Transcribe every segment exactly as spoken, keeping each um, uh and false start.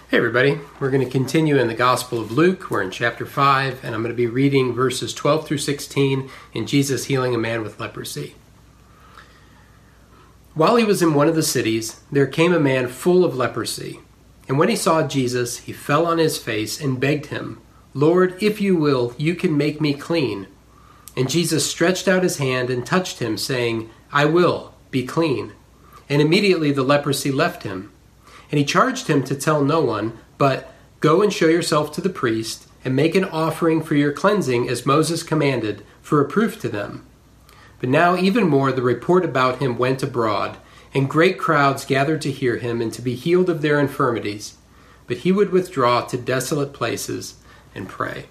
Hey everybody, we're going to continue in the Gospel of Luke. We're in chapter five, and I'm going to be reading verses twelve through sixteen in Jesus healing a man with leprosy. While he was in one of the cities, there came a man full of leprosy. And when he saw Jesus, he fell on his face and begged him, "Lord, if you will, you can make me clean." And Jesus stretched out his hand and touched him, saying, "I will, be clean." And immediately the leprosy left him. And he charged him to tell no one, but go and show yourself to the priest, and make an offering for your cleansing as Moses commanded, for a proof to them. But now even more the report about him went abroad, and great crowds gathered to hear him and to be healed of their infirmities. But he would withdraw to desolate places and pray.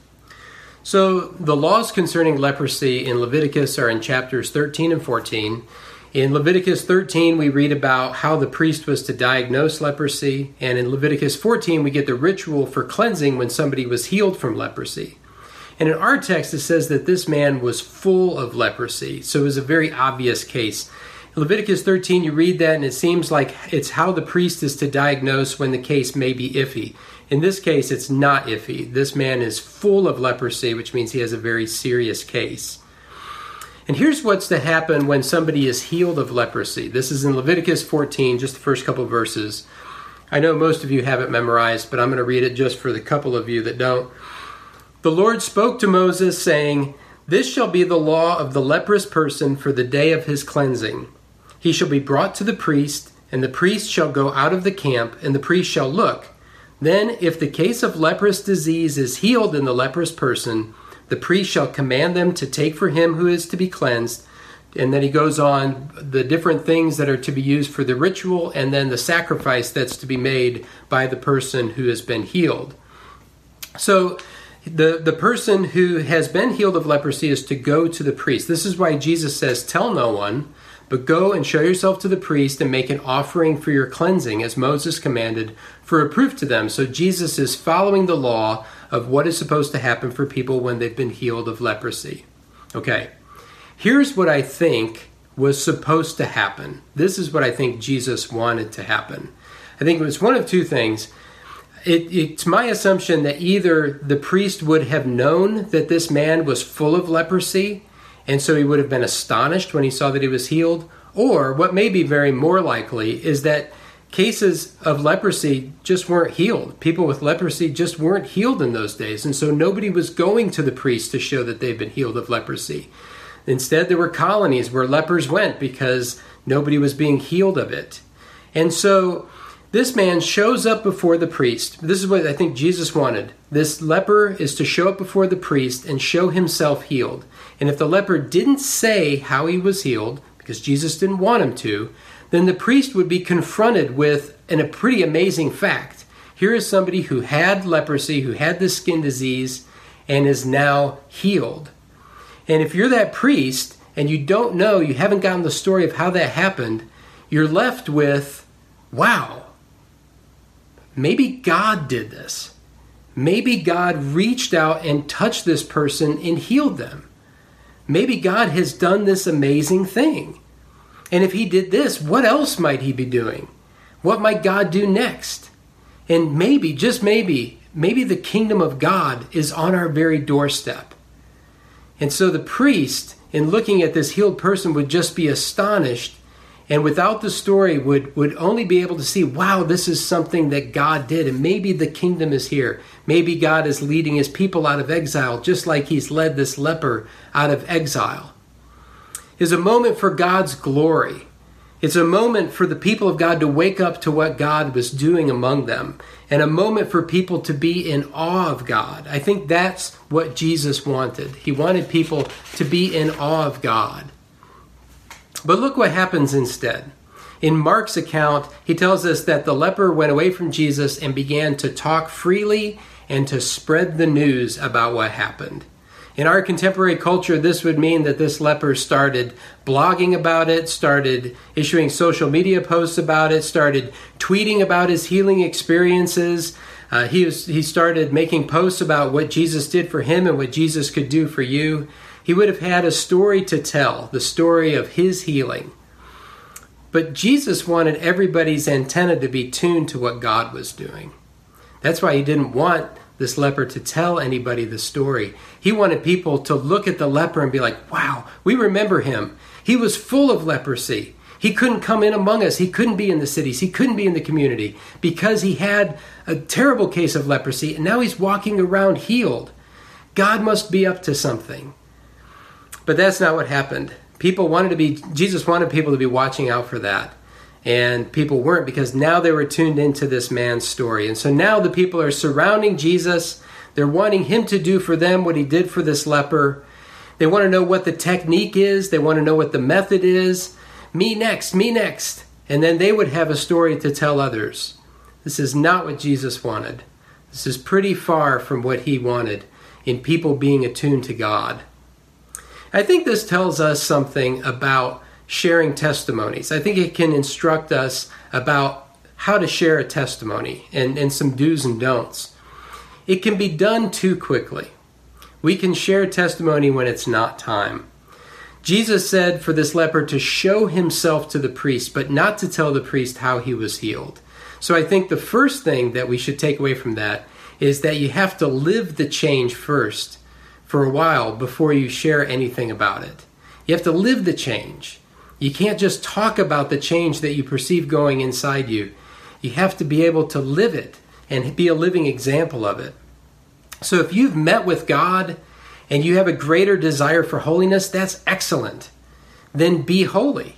So the laws concerning leprosy in Leviticus are in chapters thirteen and fourteen. In Leviticus thirteen, we read about how the priest was to diagnose leprosy, and in Leviticus fourteen, we get the ritual for cleansing when somebody was healed from leprosy. And in our text, it says that this man was full of leprosy, so it was a very obvious case. In Leviticus thirteen, you read that, and it seems like it's how the priest is to diagnose when the case may be iffy. In this case, it's not iffy. This man is full of leprosy, which means he has a very serious case. And here's what's to happen when somebody is healed of leprosy. This is in Leviticus fourteen, just the first couple of verses. I know most of you have it memorized, but I'm going to read it just for the couple of you that don't. The Lord spoke to Moses, saying, "This shall be the law of the leprous person for the day of his cleansing. He shall be brought to the priest, and the priest shall go out of the camp, and the priest shall look. Then, if the case of leprous disease is healed in the leprous person, the priest shall command them to take for him who is to be cleansed." And then he goes on the different things that are to be used for the ritual, and then the sacrifice that's to be made by the person who has been healed. So the, the person who has been healed of leprosy is to go to the priest. This is why Jesus says, "Tell no one, but go and show yourself to the priest and make an offering for your cleansing, as Moses commanded, for a proof to them." So Jesus is following the law of what is supposed to happen for people when they've been healed of leprosy. Okay, here's what I think was supposed to happen. This is what I think Jesus wanted to happen. I think it was one of two things. It, it's my assumption that either the priest would have known that this man was full of leprosy, and so he would have been astonished when he saw that he was healed, or what may be very more likely is that cases of leprosy just weren't healed. People with leprosy just weren't healed in those days, and so nobody was going to the priest to show that they've been healed of leprosy. Instead, there were colonies where lepers went because nobody was being healed of it. And so this man shows up before the priest. This is what I think Jesus wanted. This leper is to show up before the priest and show himself healed. And if the leper didn't say how he was healed, because Jesus didn't want him to, then the priest would be confronted with an, a pretty amazing fact. Here is somebody who had leprosy, who had this skin disease, and is now healed. And if you're that priest and you don't know, you haven't gotten the story of how that happened, you're left with, wow, maybe God did this. Maybe God reached out and touched this person and healed them. Maybe God has done this amazing thing. And if he did this, what else might he be doing? What might God do next? And maybe, just maybe, maybe the kingdom of God is on our very doorstep. And so the priest, in looking at this healed person, would just be astonished, and without the story would, would only be able to see, wow, this is something that God did, and maybe the kingdom is here. Maybe God is leading his people out of exile, just like he's led this leper out of exile. Is a moment for God's glory. It's a moment for the people of God to wake up to what God was doing among them, and a moment for people to be in awe of God. I think that's what Jesus wanted. He wanted people to be in awe of God. But look what happens instead. In Mark's account, he tells us that the leper went away from Jesus and began to talk freely and to spread the news about what happened. In our contemporary culture, this would mean that this leper started blogging about it, started issuing social media posts about it, started tweeting about his healing experiences. Uh, he, was, he started making posts about what Jesus did for him and what Jesus could do for you. He would have had a story to tell, the story of his healing. But Jesus wanted everybody's antenna to be tuned to what God was doing. That's why he didn't want this leper to tell anybody the story. He wanted people to look at the leper and be like, wow, we remember him. He was full of leprosy. He couldn't come in among us. He couldn't be in the cities. He couldn't be in the community because he had a terrible case of leprosy, and now he's walking around healed. God must be up to something. But that's not what happened. People wanted to be, Jesus wanted people to be watching out for that. And people weren't, because now they were tuned into this man's story. And so now the people are surrounding Jesus. They're wanting him to do for them what he did for this leper. They want to know what the technique is. They want to know what the method is. Me next, me next. And then they would have a story to tell others. This is not what Jesus wanted. This is pretty far from what he wanted in people being attuned to God. I think this tells us something about sharing testimonies. I think it can instruct us about how to share a testimony and, and some do's and don'ts. It can be done too quickly. We can share testimony when it's not time. Jesus said for this leper to show himself to the priest, but not to tell the priest how he was healed. So I think the first thing that we should take away from that is that you have to live the change first for a while before you share anything about it. You have to live the change. You can't just talk about the change that you perceive going inside you. You have to be able to live it and be a living example of it. So if you've met with God and you have a greater desire for holiness, that's excellent. Then be holy.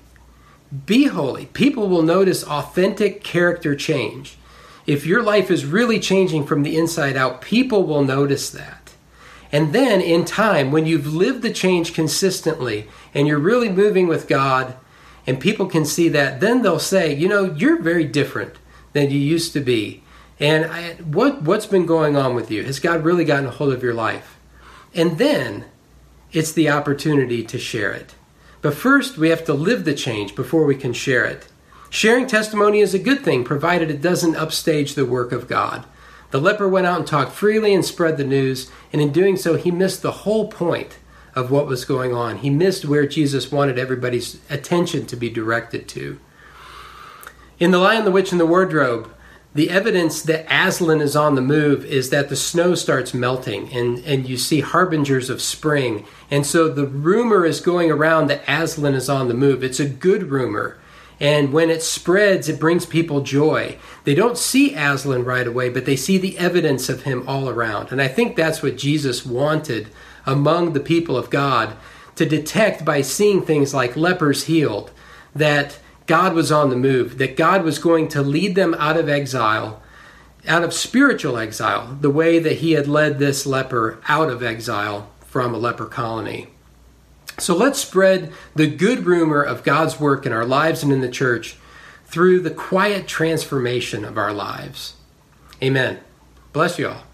Be holy. People will notice authentic character change. If your life is really changing from the inside out, people will notice that. And then in time, when you've lived the change consistently and you're really moving with God and people can see that, then they'll say, you know, you're very different than you used to be. And I, what, what's been going on with you? Has God really gotten a hold of your life? And then it's the opportunity to share it. But first, we have to live the change before we can share it. Sharing testimony is a good thing, provided it doesn't upstage the work of God. The leper went out and talked freely and spread the news, and in doing so, he missed the whole point of what was going on. He missed where Jesus wanted everybody's attention to be directed to. In The Lion, the Witch, and the Wardrobe, the evidence that Aslan is on the move is that the snow starts melting, and, and you see harbingers of spring. And so the rumor is going around that Aslan is on the move. It's a good rumor. And when it spreads, it brings people joy. They don't see Aslan right away, but they see the evidence of him all around. And I think that's what Jesus wanted among the people of God, to detect by seeing things like lepers healed, that God was on the move, that God was going to lead them out of exile, out of spiritual exile, the way that he had led this leper out of exile from a leper colony. So let's spread the good rumor of God's work in our lives and in the church through the quiet transformation of our lives. Amen. Bless you all.